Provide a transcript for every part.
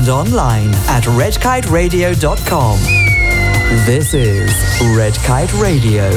and online at redkiteradio.com. This is Red Kite Radio.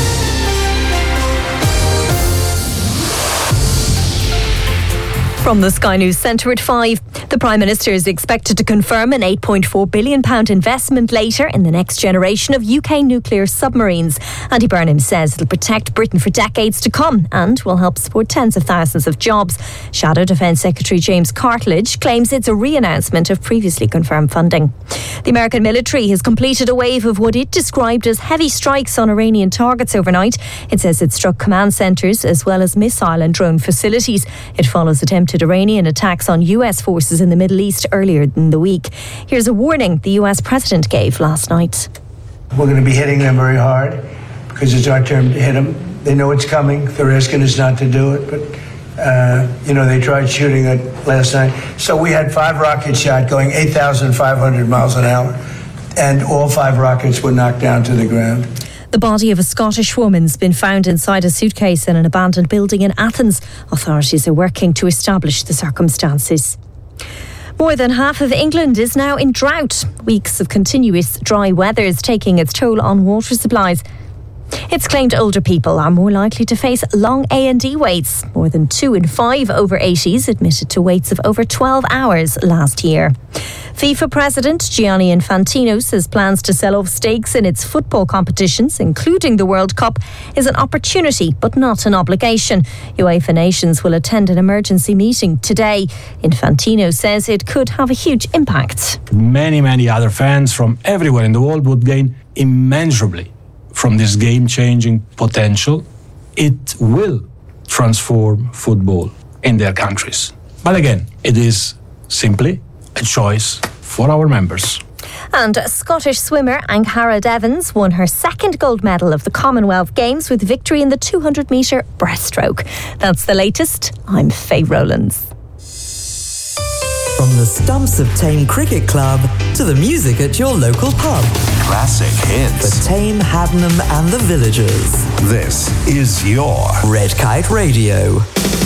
From the Sky News Centre at 5, the Prime Minister is expected to confirm an £8.4 billion investment later in the next generation of UK nuclear submarines. Andy Burnham says it'll protect Britain for decades to come and will help support tens of thousands of jobs. Shadow Defence Secretary James Cartledge claims it's a re-announcement of previously confirmed funding. The American military has completed a wave of what it described as heavy strikes on Iranian targets overnight. It says it struck command centres as well as missile and drone facilities. It follows attempted Iranian attacks on US forces in the Middle East earlier in the week. Here's a warning the US president gave last night. We're going to be hitting them very hard because it's our turn to hit them. They know it's coming. They're asking us not to do it, but they tried shooting it last night. So we had 5 rockets shot going 8,500 miles an hour, and all 5 rockets were knocked down to the ground. The body of a Scottish woman's been found inside a suitcase in an abandoned building in Athens. Authorities are working to establish the circumstances. More than half of England is now in drought. Weeks of continuous dry weather is taking its toll on water supplies. It's claimed older people are more likely to face long A&E waits. More than 2 in 5 over 80s admitted to waits of over 12 hours last year. FIFA President Gianni Infantino says plans to sell off stakes in its football competitions, including the World Cup, is an opportunity but not an obligation. UEFA nations will attend an emergency meeting today. Infantino says it could have a huge impact. Many other fans from everywhere in the world would gain immeasurably from this game-changing potential. It will transform football in their countries. But again, it is simply a choice for our members. And Scottish swimmer Angharad Evans won her second gold medal of the Commonwealth Games with victory in the 200-metre breaststroke. That's the latest. I'm Faye Rowlands. From the stumps of Tame Cricket Club to the music at your local pub. Classic hits. For Tame, Haddenham and the villagers. This is your Red Kite Radio.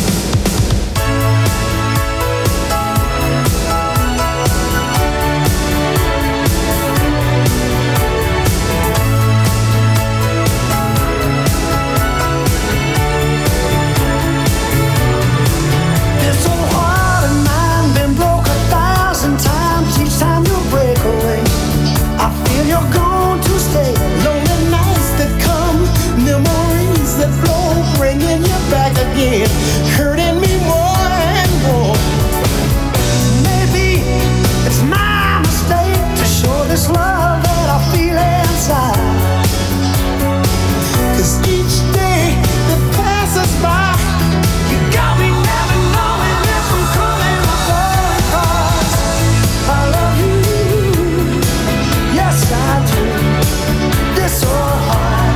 Hurting me more and more. Maybe it's my mistake to show this love that I feel inside. 'Cause each day that passes by, you got me never knowing if I'm coming or going. 'Cause I love you, yes I do. This so hard.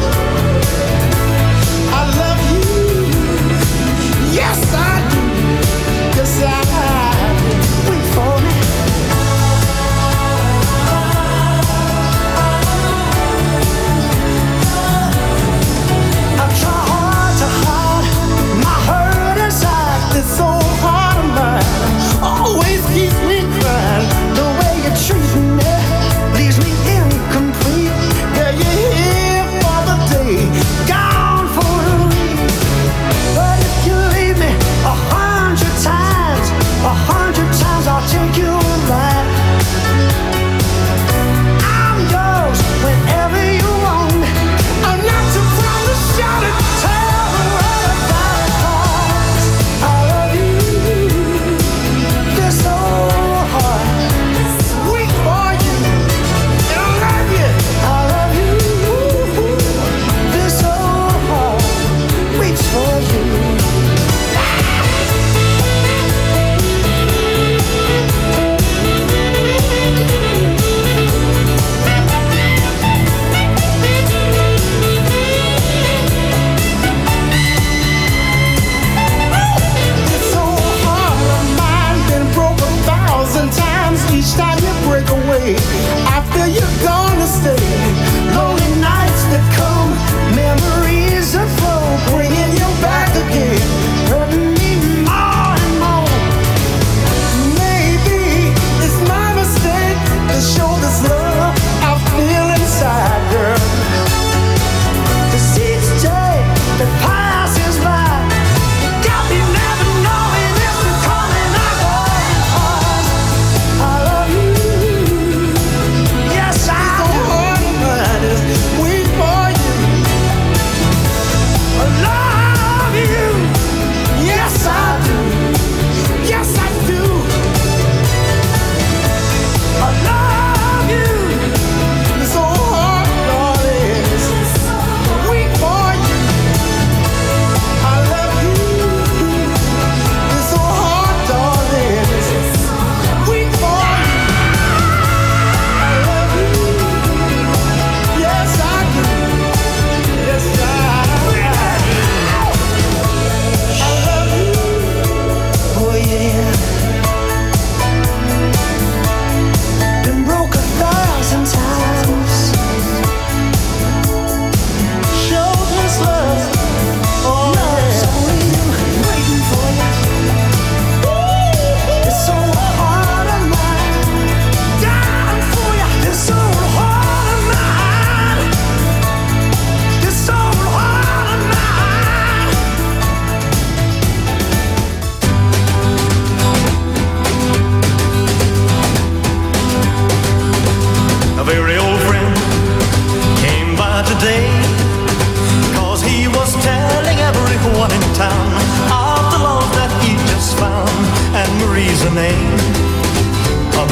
I love you. Yes, I do. Yes, I do. Wait for me. I try hard to hide my hurt inside. This so hard of mine always keeps me crying. The way you treat me leaves me incomplete. Yeah, you're here for the day, gone for the week. But if you leave me 100 times, 100 times I'll take you back. I'm yours whenever you want me. I'm not too proud to shout it, tell the world about it. 'Cause I love you, this so hard, wait for you, and I love you, this so hard, waits for you. It's so hard, my mind been broke 1,000 times. Each time you break away, I feel you're gonna stay. Lonely nights that come, memories that flow, bringing you back again, hurting me more and more. Maybe it's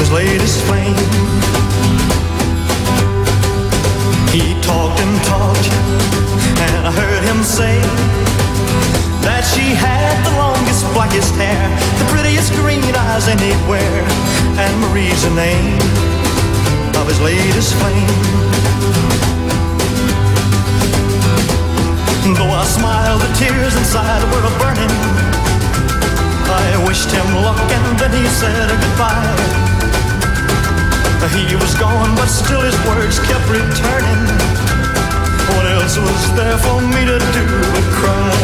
his latest flame. He talked and talked, and I heard him say that she had the longest, blackest hair, the prettiest green eyes anywhere, and Marie's the name of his latest flame. Though I smiled, the tears inside were a-burning. I wished him luck and then he said goodbye. He was gone, but still his words kept returning. What else was there for me to do but cry?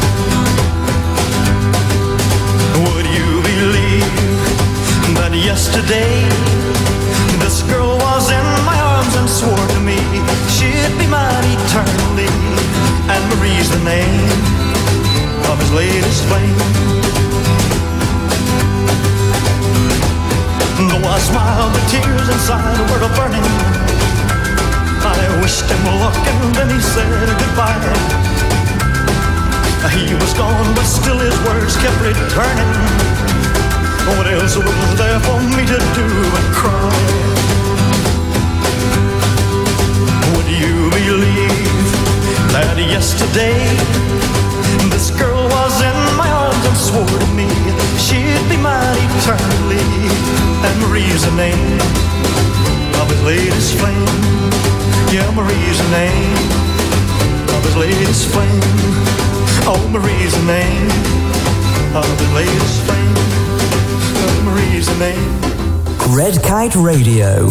Would you believe that yesterday this girl was in my arms and swore to me she'd be mine eternally? And Marie's the name of his latest flame. Though I smiled, the tears inside were a-burning. I wished him luck and then he said goodbye. He was gone, but still his words kept returning. What else was there for me to do but cry? Would you believe that yesterday this girl was in my arms and swore to me she'd be mine eternally? And Marie's the name of his latest flame. Yeah, Marie's the name of his latest flame. Oh, Marie's the name of his latest flame. Oh, Marie's the name. Red Kite Radio.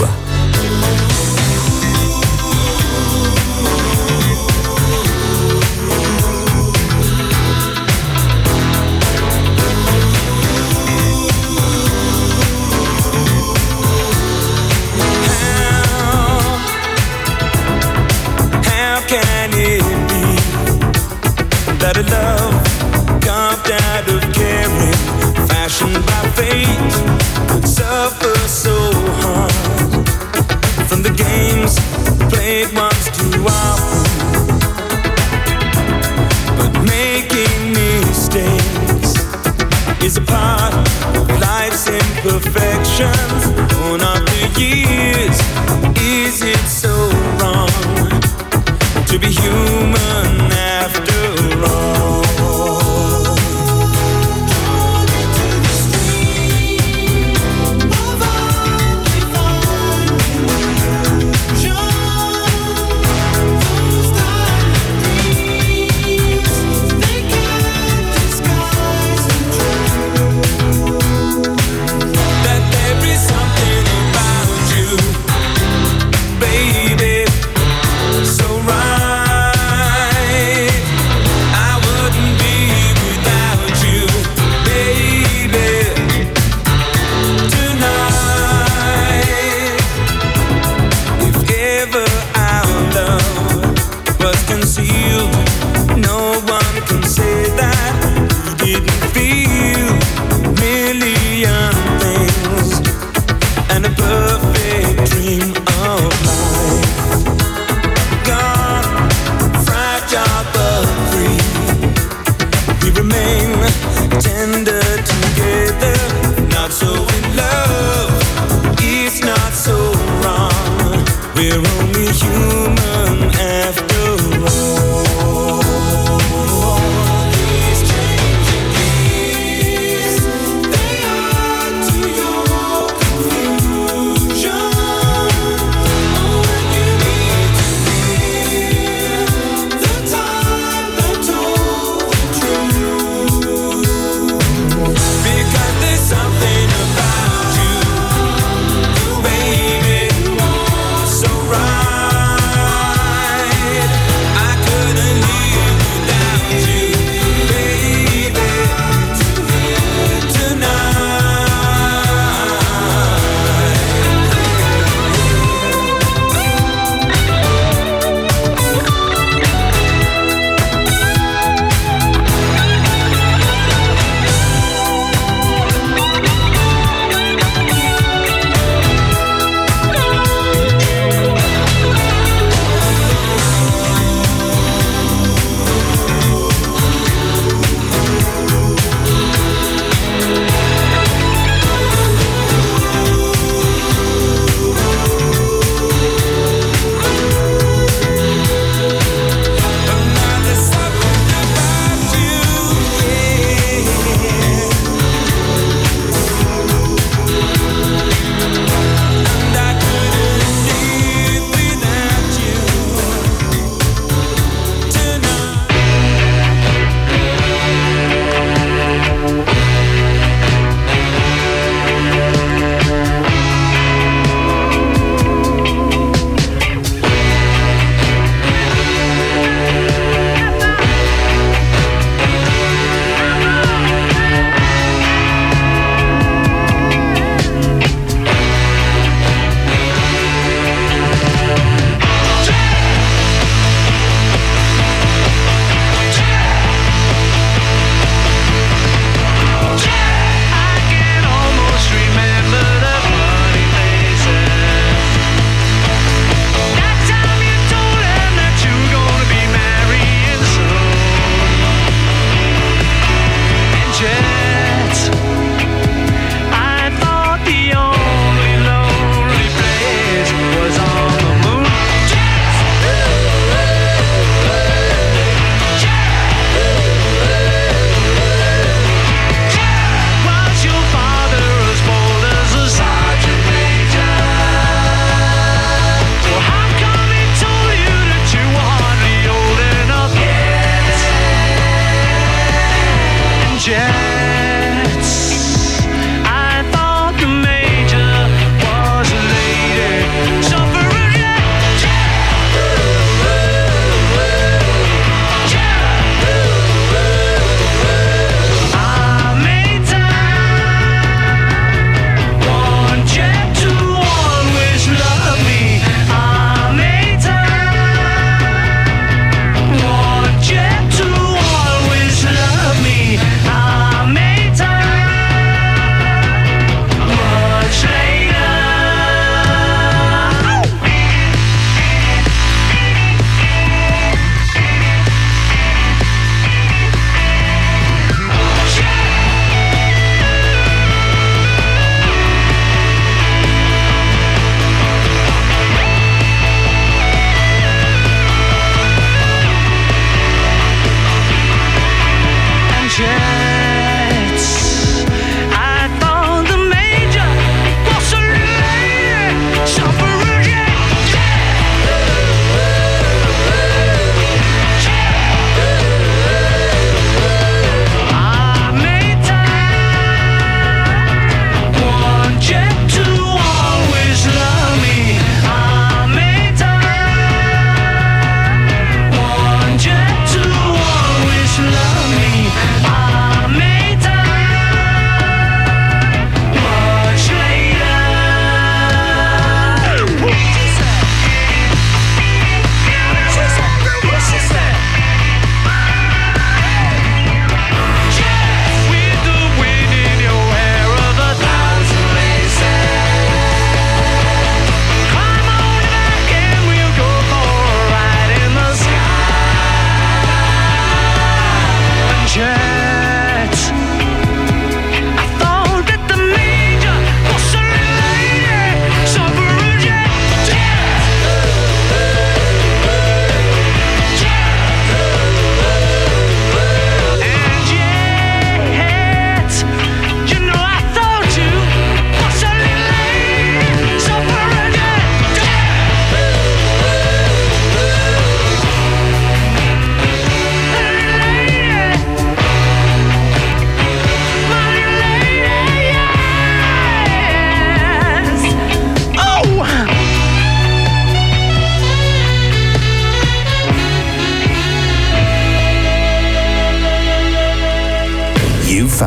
That a love carved out of caring, fashioned by fate, would suffer so hard from the games played once too often. But making mistakes is a part of life's imperfections. Born after years, is it so wrong to be human after all? That there is something about you, baby, so right.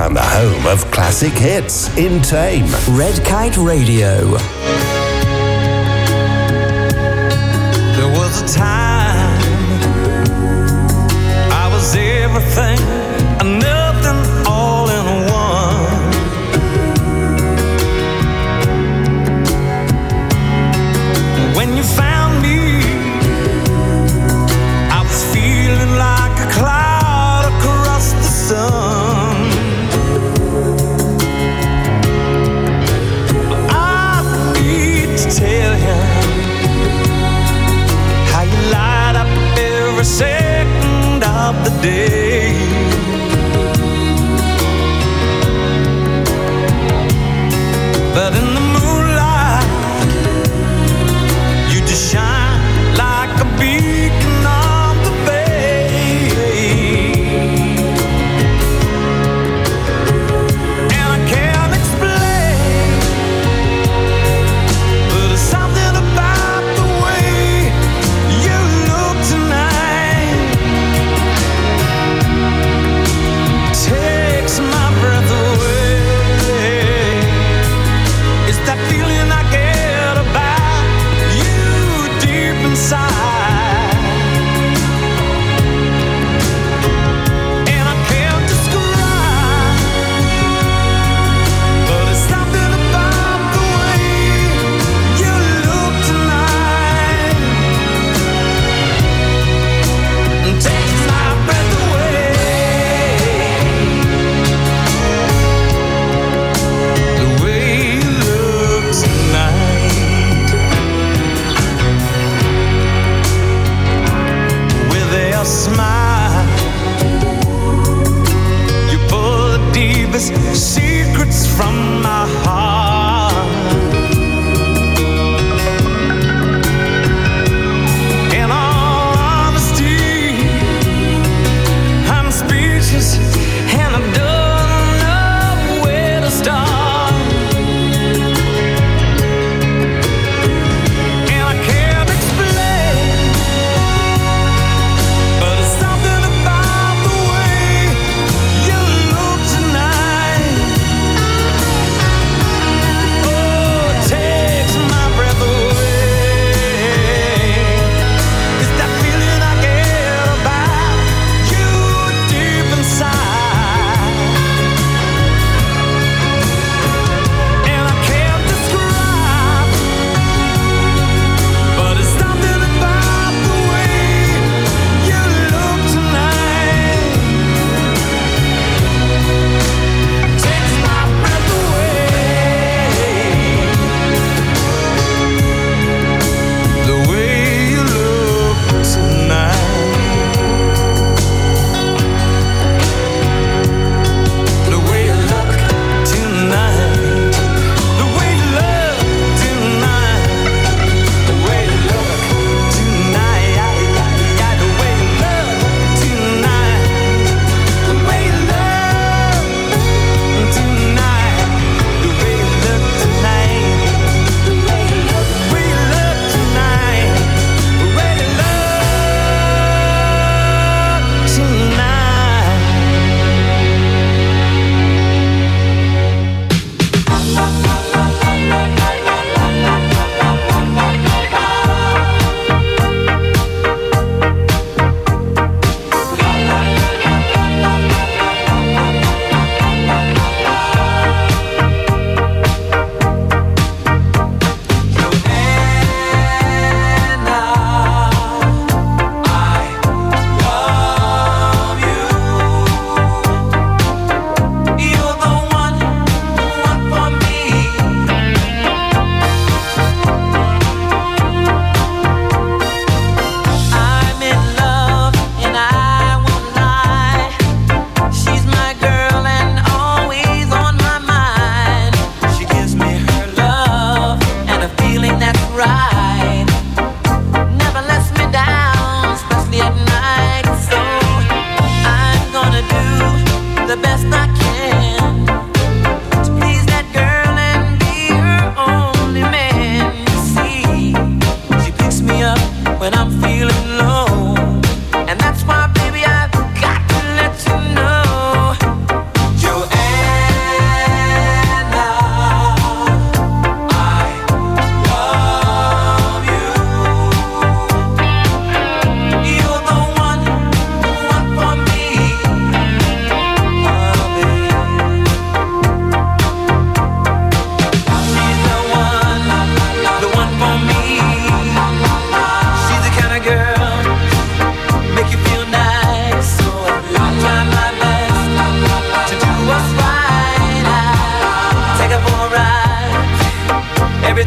and the home of classic hits in Tame. Red Kite Radio. There was a time I was everything and nothing all in one. When you found me, I was feeling like a cloud across the sun. I need to tell you how you light up every second of the day.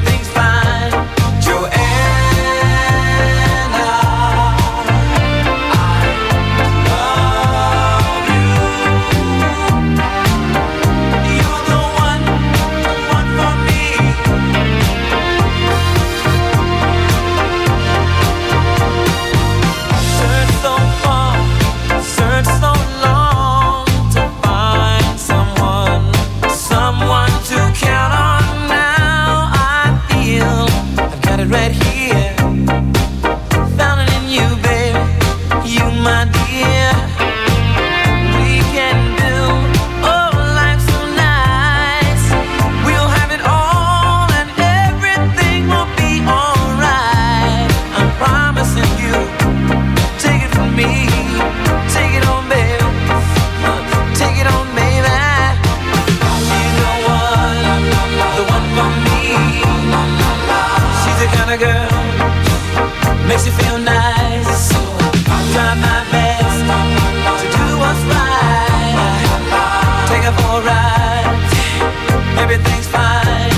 everything's fine. Joanna, right here, found it in you, baby, you my dear. We can build life so nice. We'll have it all and everything will be alright. I'm promising you, take it from me, take it on, baby, take it on, baby. You know what, the one for me. The kind of girl makes you feel nice. Try my best to do what's right. Take her for a ride. Everything's fine.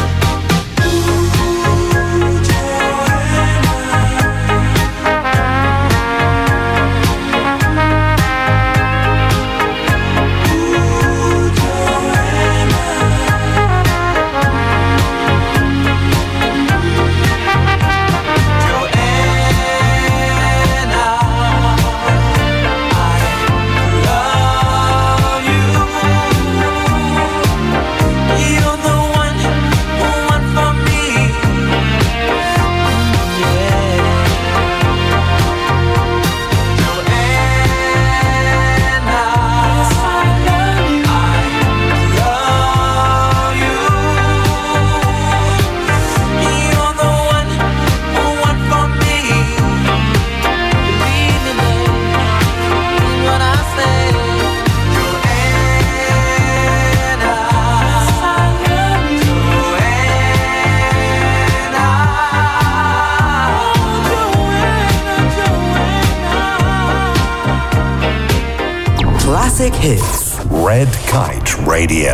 Classic hits. Red Kite Radio.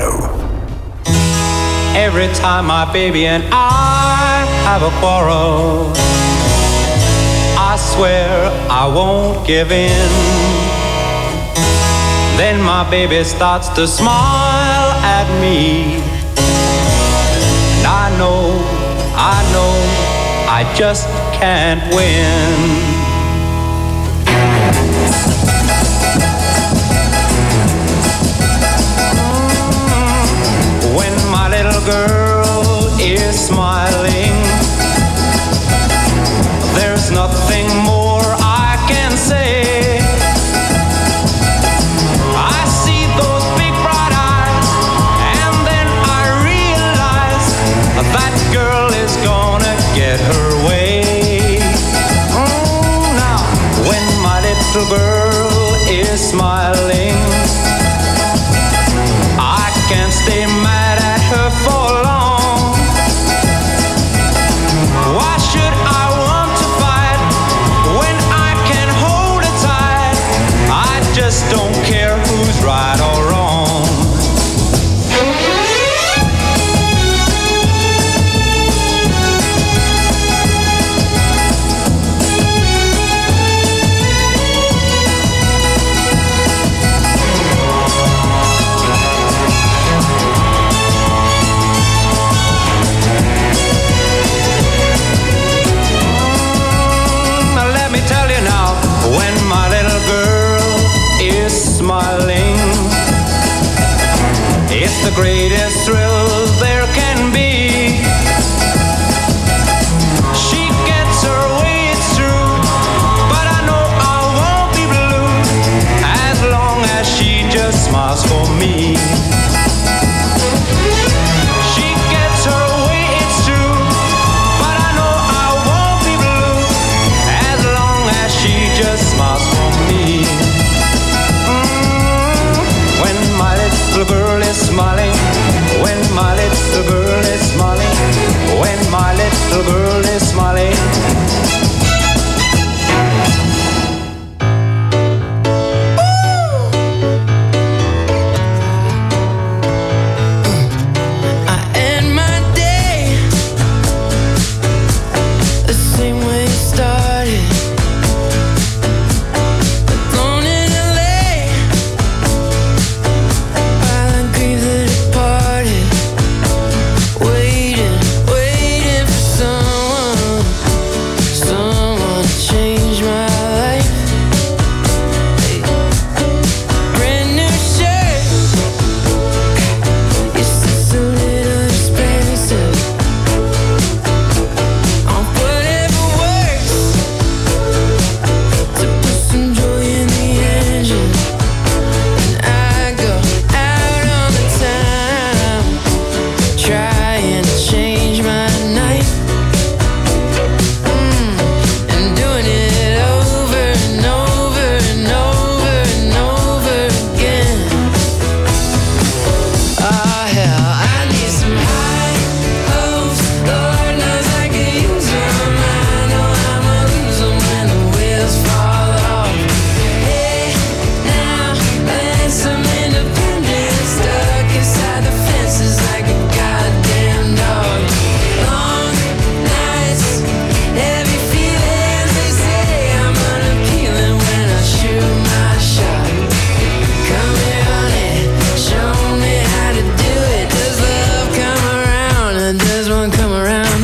Every time my baby and I have a quarrel, I swear I won't give in. Then my baby starts to smile at me, and I know I just can't win. Girl is smiling. There's nothing more I can say. I see those big bright eyes, and then I realize that girl is gonna get her way. Now, when my little girl is smiling, I can't stay mad at her for long. Why should I want to fight when I can hold her tight? I just don't care who's right or wrong. When my little girl is smiling, it's the greatest thrill there can be. She gets her way, it's true, but I know I won't be blue as long as she just smiles for me. She gets her way, it's true, but I know I won't be blue as long as she just smiles for me. When my little girl is smiling, when my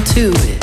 around to it.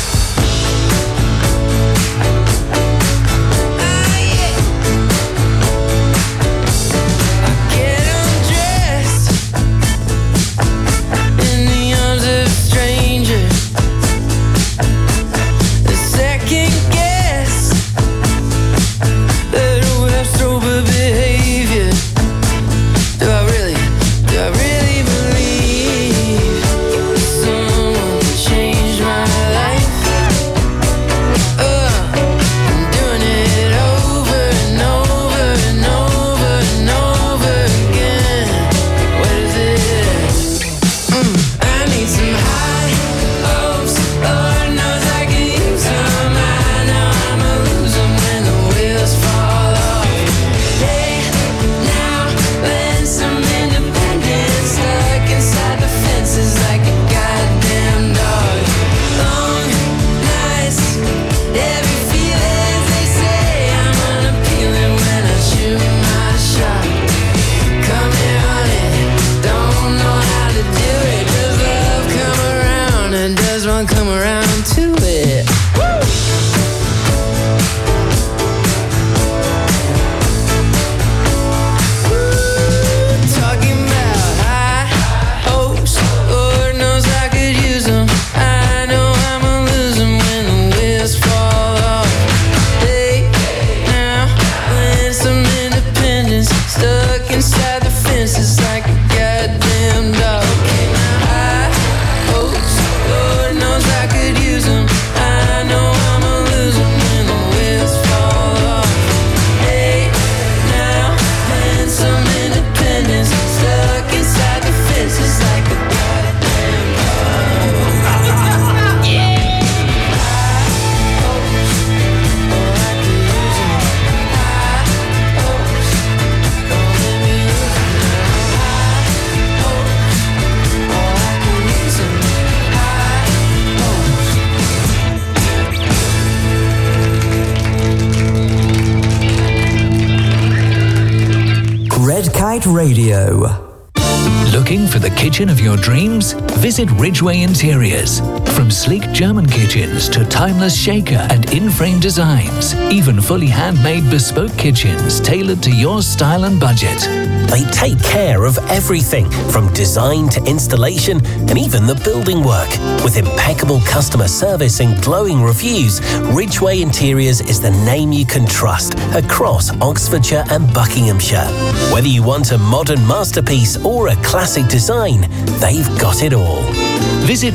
Radio. Looking for the kitchen of your dreams? Visit Ridgeway Interiors. From sleek German kitchens to timeless shaker and in-frame designs, even fully handmade bespoke kitchens tailored to your style and budget. They take care of everything from design to installation and even the building work. With impeccable customer service and glowing reviews, Ridgeway Interiors is the name you can trust across Oxfordshire and Buckinghamshire. Whether you want a modern masterpiece or a classic design, they've got it all. Visit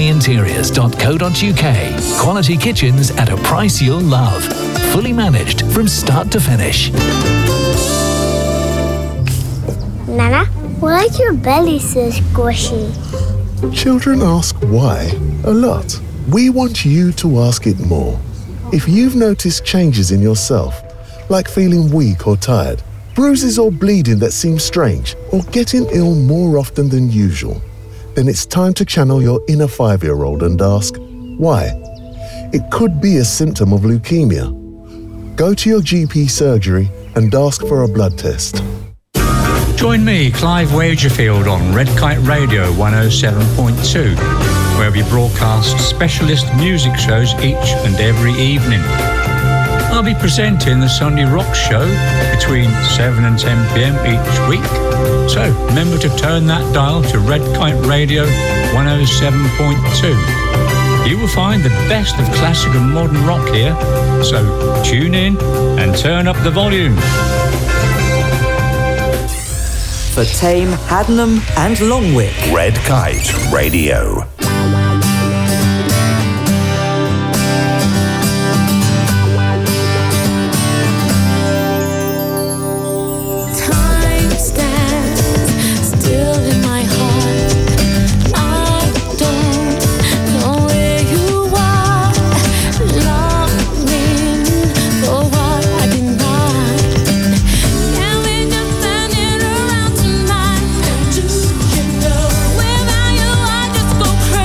ridgwayinteriors.co.uk. Quality kitchens at a price you'll love. Fully managed from start to finish. Nana, why is your belly so squishy? Children ask why a lot. We want you to ask it more. If you've noticed changes in yourself, like feeling weak or tired, bruises or bleeding that seem strange, or getting ill more often than usual, then it's time to channel your inner 5-year-old and ask, why? It could be a symptom of leukemia. Go to your GP surgery and ask for a blood test. Join me, Clive Wagerfield, on Red Kite Radio 107.2, where we broadcast specialist music shows each and every evening. I'll be presenting the Sunday Rock Show between 7 and 10 p.m. each week. So remember to turn that dial to Red Kite Radio 107.2. You will find the best of classic and modern rock here. So tune in and turn up the volume. For Tame, Haddenham and Longwick. Red Kite Radio. Go crazy.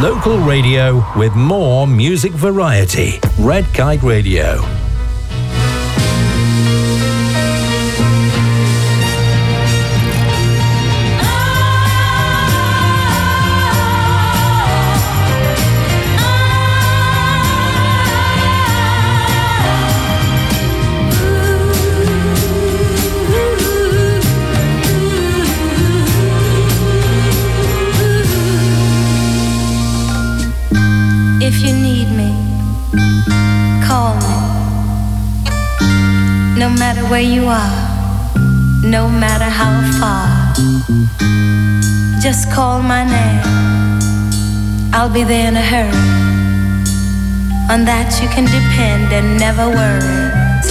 Local radio with more music variety. Red Kite Radio. If you need me, call me. No matter where you are, no matter how far, just call my name. I'll be there in a hurry. On that you can depend and never worry.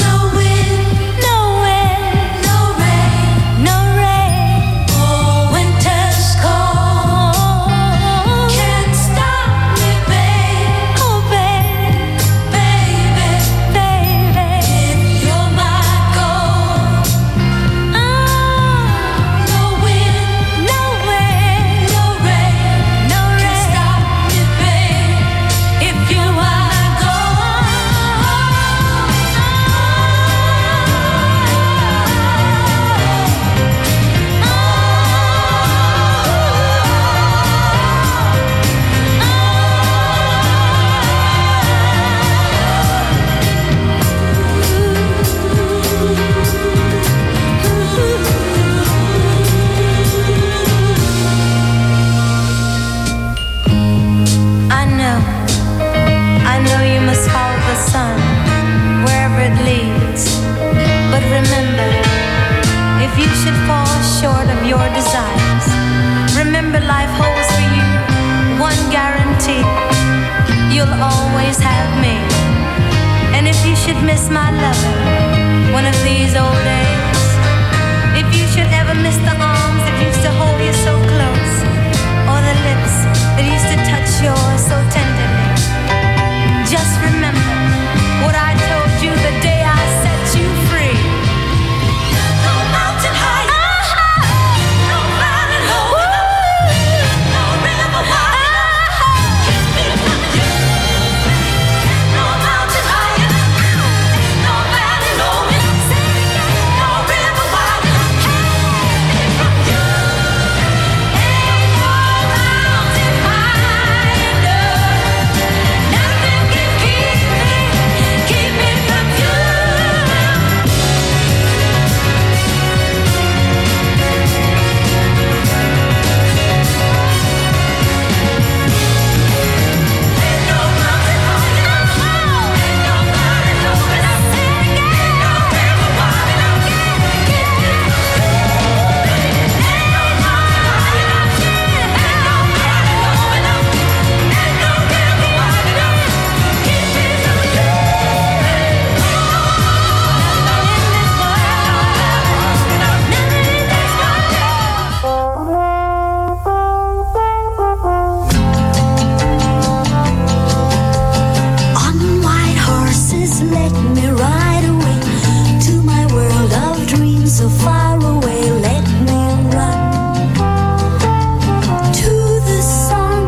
Miss my lover one of these old days. If you should ever miss the arms that used to hold you so close, or the lips that used to touch yours so tenderly, just remember what I told you the day I set you free. No mountain high, no valley low, no river wide, keep me from you. No mountain high, no valley low, no river wide, keep me from you. Ain't no mountain high enough, nothing can keep me from you. On white horses, let me ride away to my world of dreams so far away. Let me run to the sun,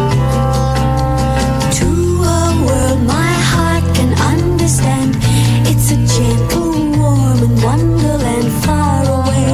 to a world my heart can understand. It's a gentle, warm and wonderland far away.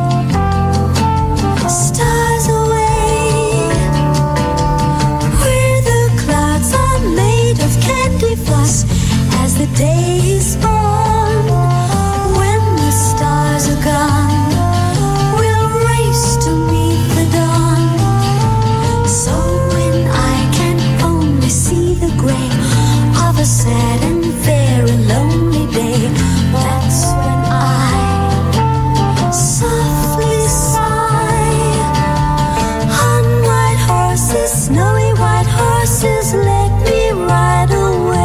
Stars away, where the clouds are made of candy floss. As the day is born, when the stars are gone, we'll race to meet the dawn. So when I can only see the gray of a sad and very lonely day, that's when I softly sigh. On white horses, snowy white horses, let me ride away.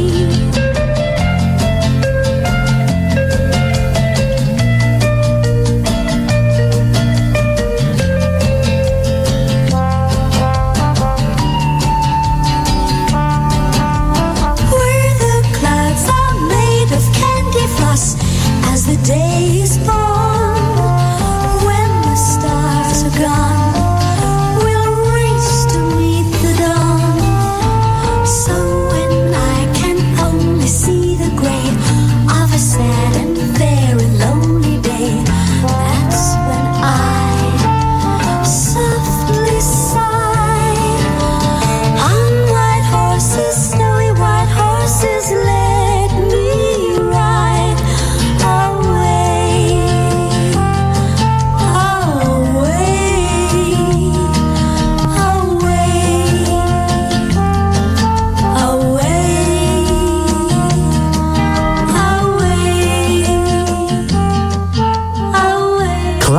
Where the clouds are made of candy floss. As the day is born, when the stars are gone, we'll race to meet the dawn.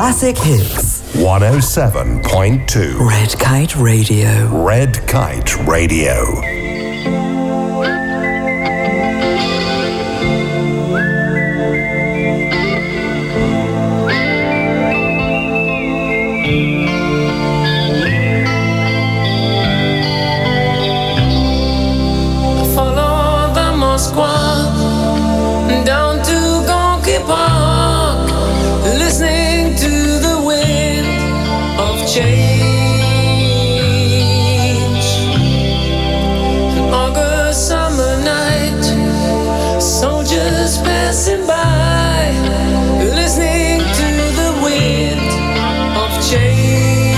classic hits. 107.2 Red Kite Radio. Red Kite Radio. Follow the Moskva down to Gorky Park, listening to the wind of change. An August summer night, soldiers passing by, listening to the wind of change.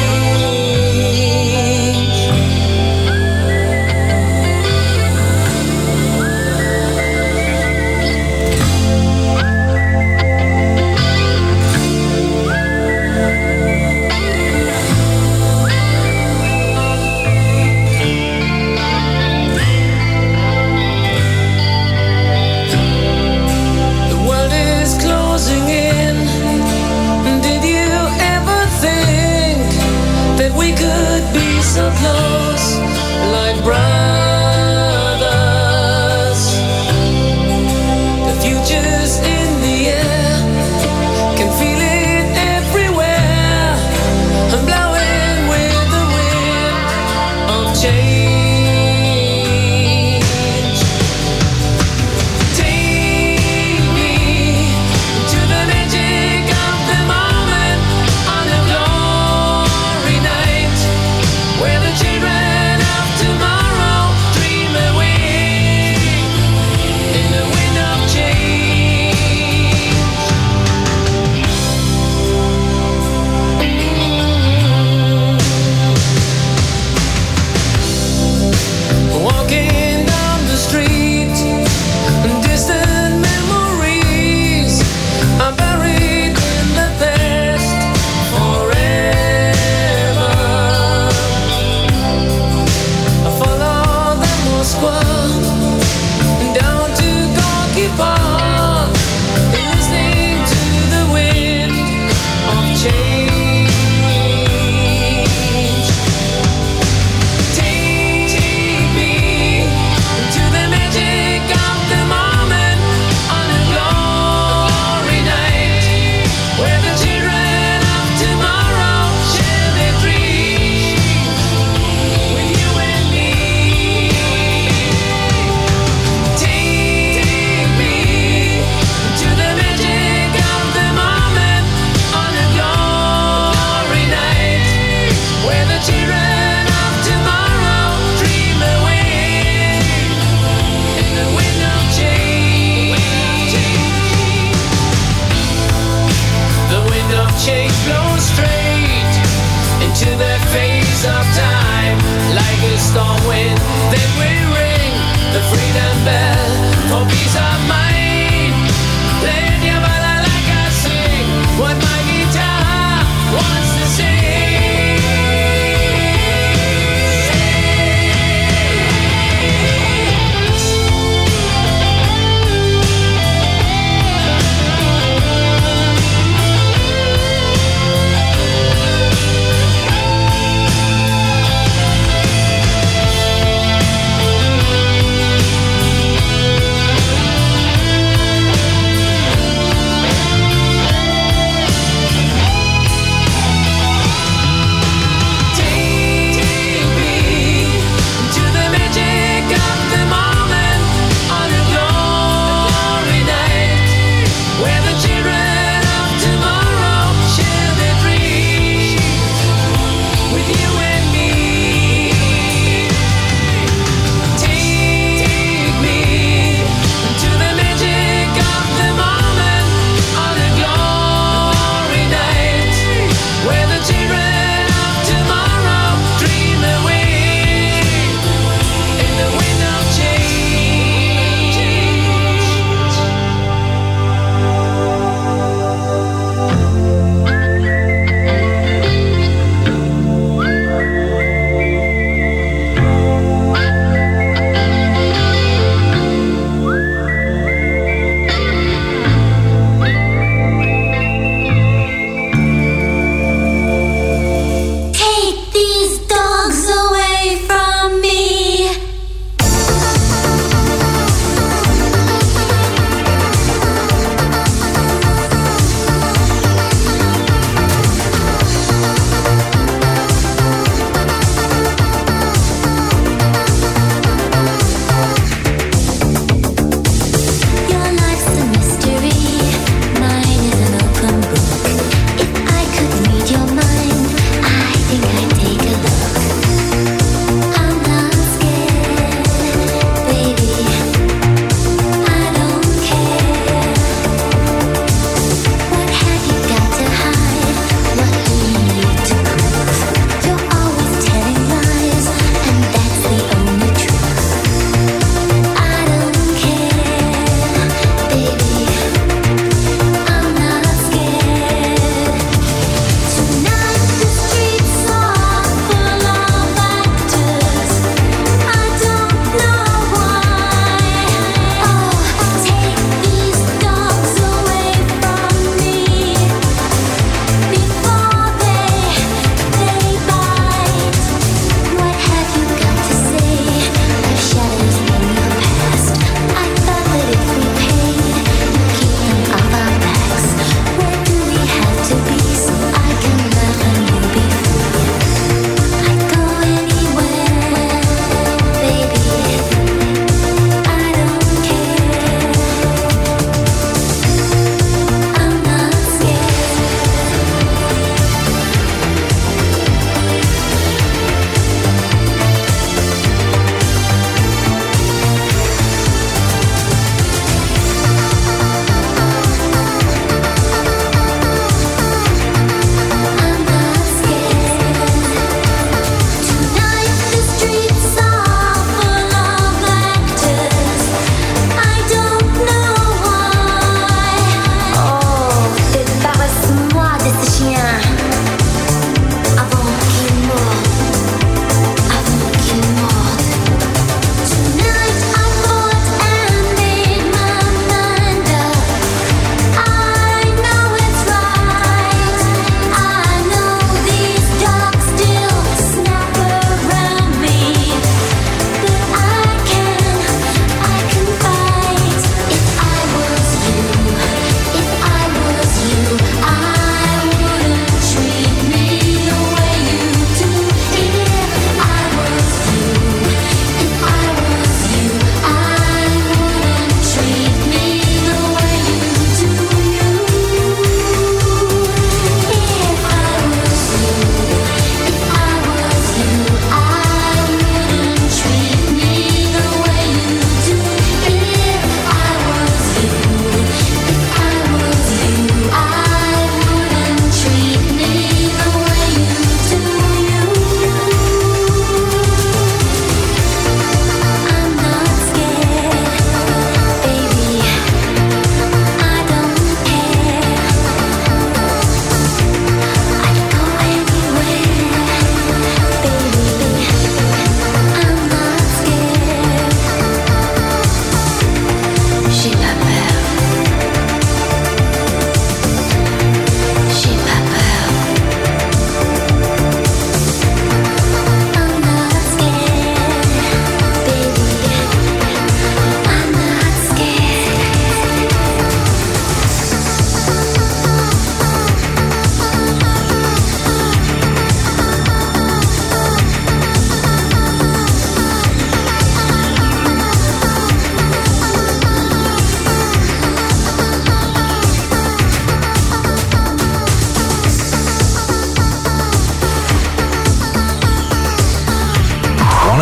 The world is closing in. Did you ever think that we could be so close, like brothers? The future's in the air, can feel it everywhere. I'm blowing with the wind of change. Take me to the magic of the moment on a glory night, where the children of tomorrow dream away in the wind of change. Walking down the street, distant memories are buried in the past forever. I follow the Moskva down to Gorky Park, listening to the wind of change. Take me to the magic of the moment on a glory night, where the children of tomorrow share their dreams with you and me. Take me to the magic of the moment on a glory night, where the children of tomorrow dream away in the wind of change. The wind of change blows straight into the face of time, like a storm wind. Then we ring the freedom bell for peace of mind. Play your ballad like I sing what my guitar wants to sing.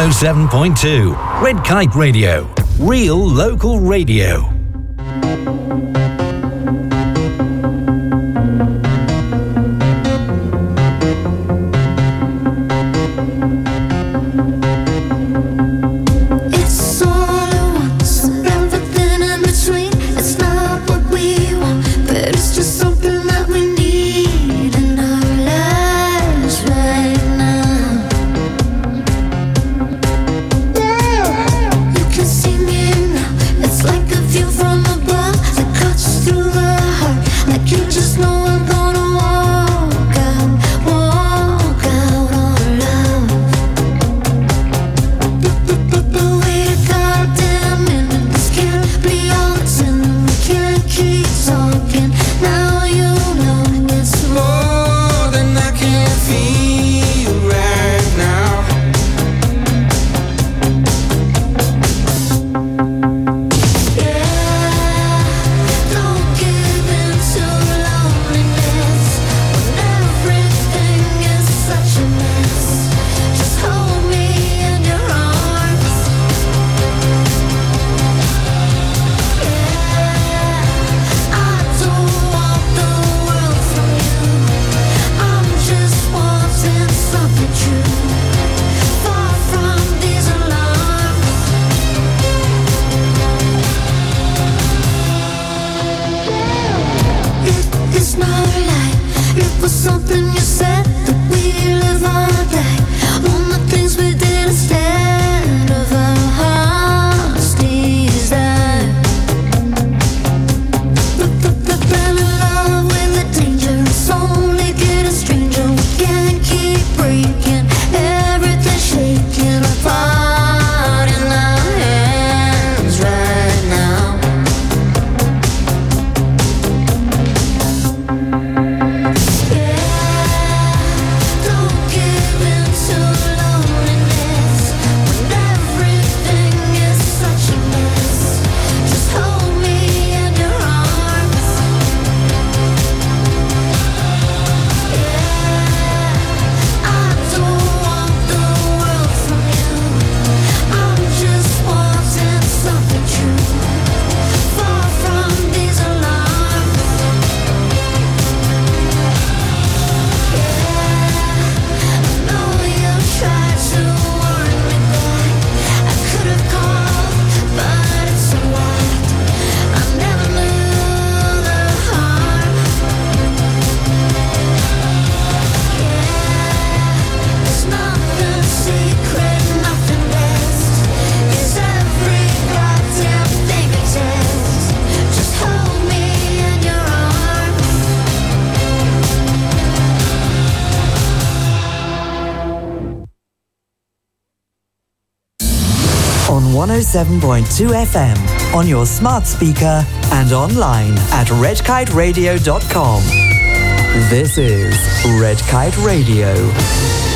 107.2 Red Kite Radio. Real local radio. On 107.2 FM, on your smart speaker and online at redkiteradio.com. This is Red Kite Radio.